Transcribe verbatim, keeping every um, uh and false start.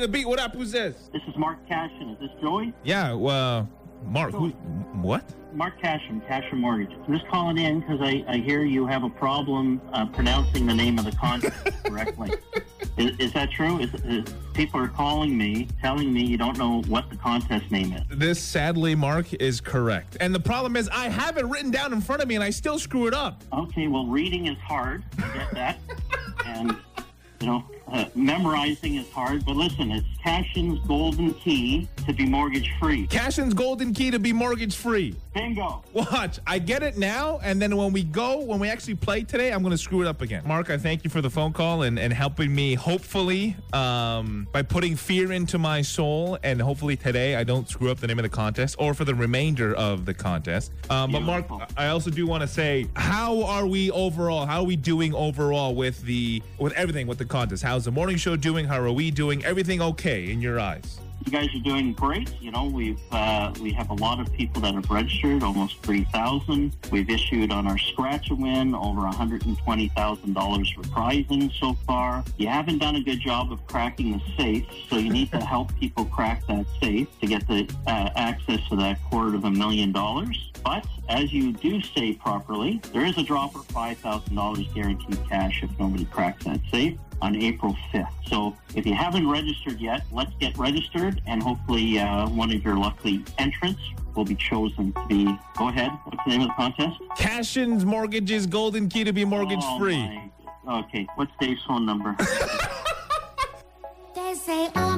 the beat. What up? Who's this? This is Mark Cashin. Is this Joey? Yeah, well, Mark, who, what? Mark Cashin, Cashin Mortgage. I'm just calling in because I, I hear you have a problem uh, pronouncing the name of the contract correctly. Is, is that true? Is, is, people are calling me, telling me you don't know what the contest name is. This, sadly, Mark, is correct. And the problem is I have it written down in front of me and I still screw it up. Okay, well, reading is hard. I get that. And, you know, uh, memorizing is hard. But listen, it's Cashin's golden key to be mortgage-free. Cashin's golden key to be mortgage-free. Bingo. Watch, I get it now, and then when we go, when we actually play today, I'm going to screw it up again. Mark, I thank you for the phone call and, and helping me, hopefully, um, by putting fear into my soul, and hopefully today I don't screw up the name of the contest, or for the remainder of the contest. Um, but Mark, I also do want to say, how are we overall? How are we doing overall with the with everything, with the contest? How's the morning show doing? How are we doing? Everything okay in your eyes? You guys are doing great. You know, we've uh, we have a lot of people that have registered, almost three thousand. We've issued on our Scratch a Win over one hundred twenty thousand dollars for prizing so far. You haven't done a good job of cracking the safe, so you need to help people crack that safe to get the uh, access to that quarter of a million dollars. But as you do say properly, there is a draw for five thousand dollars guaranteed cash if nobody cracks that safe on April fifth. So if you haven't registered yet, let's get registered, and hopefully uh, one of your lucky entrants will be chosen to be, go ahead, what's the name of the contest? Cashin's Mortgages golden key to be mortgage-free. Oh, okay, what's Dave's phone number? They say, oh.